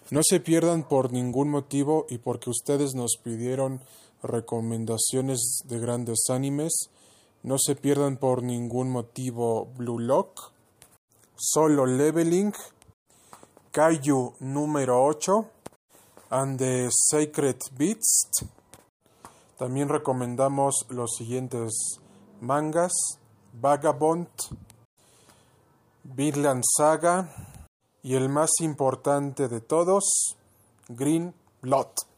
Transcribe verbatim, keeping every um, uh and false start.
No se pierdan por ningún motivo y porque ustedes nos pidieron recomendaciones de grandes animes. No se pierdan por ningún motivo Blue Lock, Solo Leveling, Kaiju número ocho, and the Sacred Beast. También recomendamos los siguientes mangas: Vagabond, Vinland Saga y el más importante de todos, Green Blood.